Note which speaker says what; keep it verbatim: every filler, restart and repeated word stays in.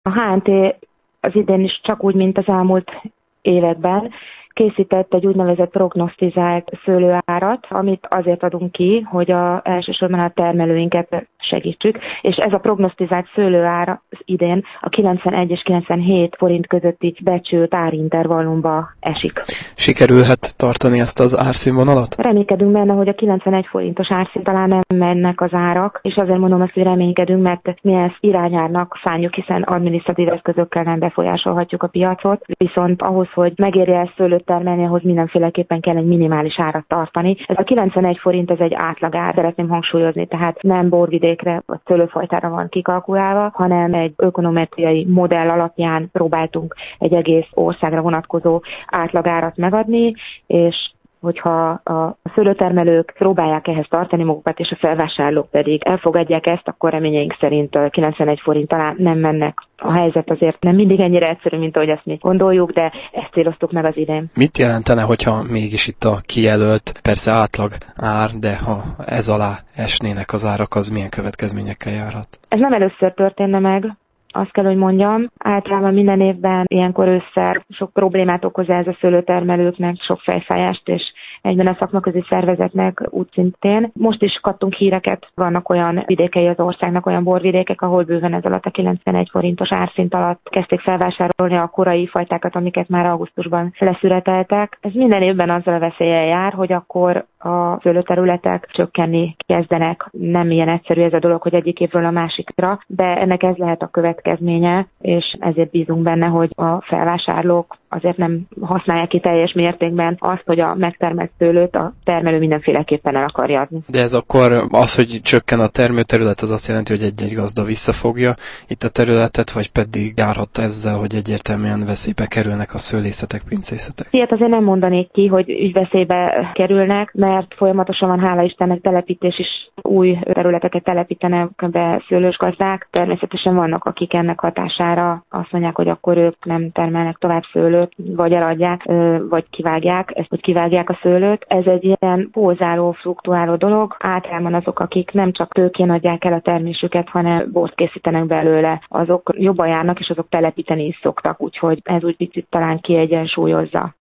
Speaker 1: A há en té az idén is csak úgy, mint az elmúlt években készített egy úgynevezett prognosztizált szőlőárat, amit azért adunk ki, hogy a, elsősorban a termelőinket segítsük, és ez a prognosztizált szőlőár az idén a kilencvenegy és kilencvenhét forint közötti becsült árintervallumba esik.
Speaker 2: Sikerülhet tartani ezt az árszínvonalat?
Speaker 1: Reménykedünk benne, hogy a kilencvenegy forintos árszint talán nem mennek az árak, és azért mondom azt, hogy reménykedünk, mert mi ezt irányárnak szánjuk, hiszen adminisztratív eszközökkel nem befolyásolhatjuk a piacot, viszont ahhoz, hogy megérje ezt szőlőt termelni, ahhoz mindenféleképpen kell egy minimális árat tartani. Ez a kilencvenegy forint, ez egy átlagár, szeretném hangsúlyozni, tehát nem borvidékre vagy szőlőfajtára van kikalkulálva, hanem egy ökonometriai modell alapján próbáltunk egy egész országra vonatkozó átlagárat megadni, és hogyha a szőlőtermelők próbálják ehhez tartani magukat, és a felvásárlók pedig elfogadják ezt, akkor reményeink szerint kilencvenegy forint talán nem mennek. A helyzet azért nem mindig ennyire egyszerű, mint ahogy ezt mi gondoljuk, de ezt céloztuk meg az idén.
Speaker 2: Mit jelentene, hogyha mégis itt a kijelölt, persze átlag ár, de ha ez alá esnének az árak, az milyen következményekkel járhat?
Speaker 1: Ez nem először történne meg. Azt kell, hogy mondjam, általában minden évben ilyenkor ősszel sok problémát okoz ez a szőlőtermelőknek, sok fejfájást, és egyben a szakmaközi szervezetnek úgy szintén. Most is kaptunk híreket, vannak olyan vidékei az országnak, olyan borvidékek, ahol bőven ez alatt a kilencvenegy forintos árszint alatt kezdték felvásárolni a korai fajtákat, amiket már augusztusban leszüreteltek. Ez minden évben azzal a veszéllyel jár, hogy akkor a szőlőterületek csökkenni kezdenek. Nem ilyen egyszerű ez a dolog, hogy egyik évről a másikra, de ennek ez lehet a következménye, és ezért bízunk benne, hogy a felvásárlók azért nem használják ki teljes mértékben azt, hogy a megtermelt szőlőt a termelő mindenféleképpen el akarja adni.
Speaker 2: De ez akkor az, hogy csökken a termőterület, az azt jelenti, hogy egy-egy gazda visszafogja itt a területet, vagy pedig járhat ezzel, hogy egyértelműen veszélybe kerülnek a szőlészetek, pincészetek?
Speaker 1: Ilyet azért nem mondanék ki, hogy így veszélybe kerülnek, mert folyamatosan van, hála Istennek, telepítés is, új területeket telepítenek be szőlős gazdák. Természetesen vannak, akik ennek hatására azt mondják, hogy akkor ők nem termelnek tovább szőlőt, vagy eladják, vagy kivágják, ezt, hogy kivágják a szőlőt. Ez egy ilyen pózáló, fluktuáló dolog. Általában azok, akik nem csak tőkén adják el a termésüket, hanem bort készítenek belőle, azok jobban járnak, és azok telepíteni is szoktak, úgyhogy ez úgy picit talán kiegyensúlyozza.